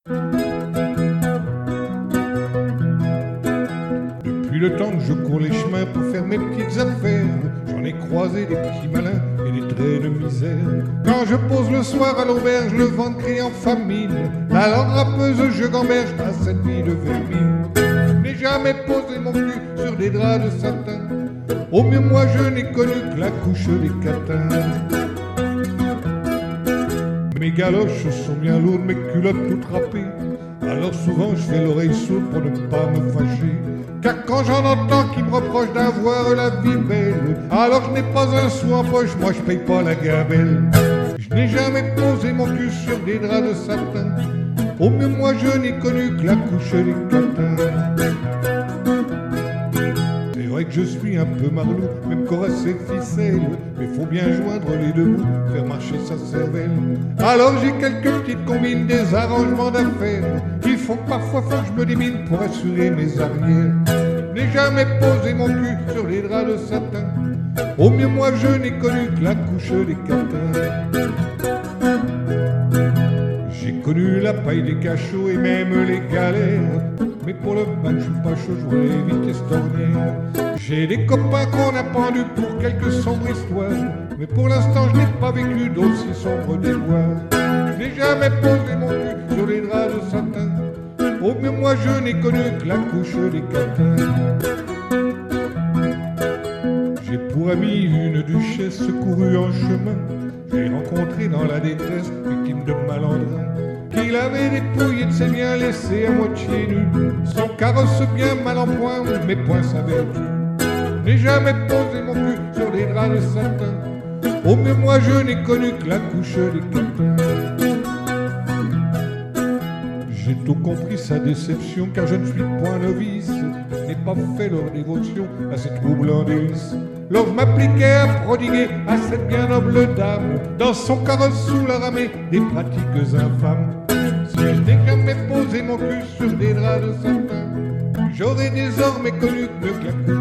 Depuis le temps que je cours les chemins pour faire mes petites affaires, j'en ai croisé des petits malins et des traits de misère. Quand je pose le soir à l'auberge, le ventre crie en famine, la langue râpeuse, je gamberge à cette vie de vermine. Je n'ai jamais posé mon cul sur des draps de satin, au mieux moi je n'ai connu que la couche des catins. Mes galoches sont bien lourdes, mes culottes toutes râpées, alors souvent je fais l'oreille sourde pour ne pas me fâcher. Car quand j'en entends qui me reprochent d'avoir la vie belle, alors je n'ai pas un sou en poche, moi je paye pas la gabelle. Je n'ai jamais posé mon cul sur des draps de satin, au mieux moi je n'ai connu que la couche des catins. C'est vrai que je suis un peu marlou, même corasser de ficelle, mais faut bien joindre les deux bouts, faire marcher sa cervelle. Alors j'ai quelques petites combines, des arrangements d'affaires, il faut que parfois je me démine pour assurer mes arrières. Je n'ai jamais posé mon cul sur les draps de satin, au mieux moi je n'ai connu que la couche des catins. J'ai connu la paille des cachots et même les galères, mais pour le bac je suis pas chaud, je voulais éviter cette ornière. J'ai des copains qu'on a pendus pour quelques sombres histoires, mais pour l'instant je n'ai pas vécu d'aussi sombres déboires. Je n'ai jamais posé mon cul sur les draps de satin, au mieux moi je n'ai connu que la couche des catins. J'ai pour amie une duchesse secourue en chemin, j'ai rencontré dans la détresse, victime de malandrins, qu'il avait dépouillé de ses biens laissés à moitié nus, son carrosse bien mal en point, mes poings sa vertu. Je n'ai jamais posé mon cul sur des draps de satin, au mieux moi je n'ai connu que la couche des catins. J'ai tout compris sa déception, car je ne suis point novice, je n'ai pas fait leur dévotion à ces troublants délices. Lors je m'appliquais à prodiguer à cette bien noble dame, dans son carrosse sous la ramée, des pratiques infâmes. Si je n'ai jamais posé mon cul sur des draps de satin, j'aurais désormais connu mieux que la couche